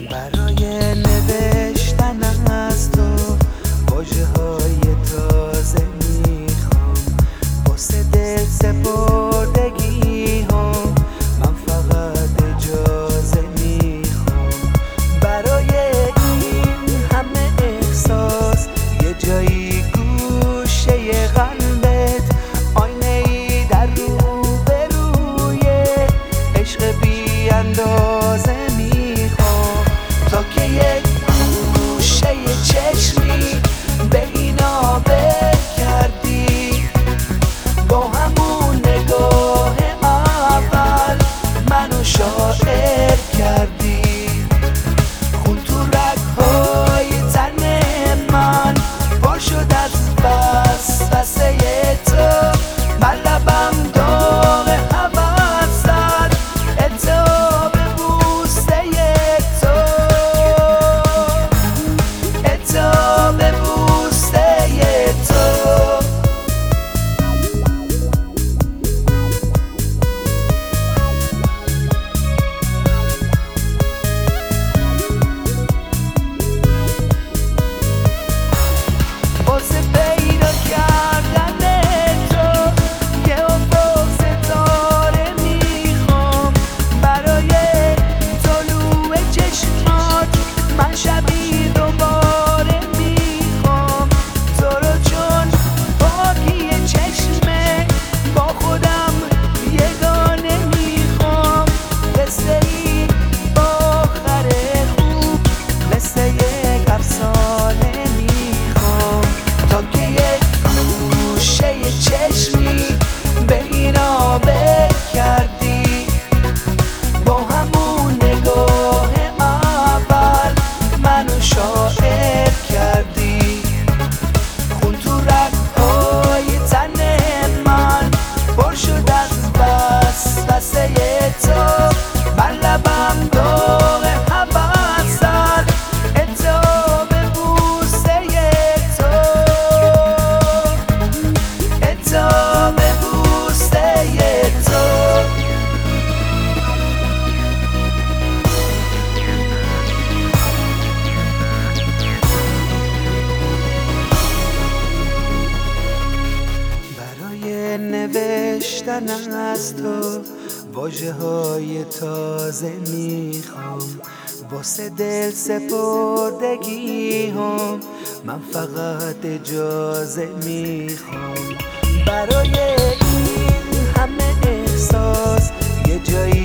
برای نوشتن از تو واژه های تازه میخوام، واسه دل سپردگی هم من فقط اجازه میخوام. برای این همه احساس یه جایی گوشه قلبت، آینه ای در روبروی عشق بی اندازه میخوام، تا که یک گوشه چشمی به اینا بکردی، با همون نگاه اول منو شاعر کردی. خون تو رگ‌های تن من پر شد از وسوسه تو، من لبم داغ هوس زد عتاب بوسه تو، عتاب بوسه تو. واسه پیدا کردن تو یه افق ستاره میخوام، برای طلوع چشمات من شبی دوباره میخوام، تو رو چون پاکی چشمه با خودم یگانه میخوام، قصه ای آخر خوب مثل یک افسانه میخوام، تا که یک گوشه چشمی به اینا بکردی، با همون نگاه اول منو شاعر کردی. خون تو رگ‌های تن من پر شد از وسوسه تو، من لبم داغ هوس زد عتاب بوسه تو، عتاب بوسه تو. برای نوشتن از تو واژه های تازه میخوام، واسه دل سپردگی هم من فقط اجازه میخوام. برای این همه احساس یه جایی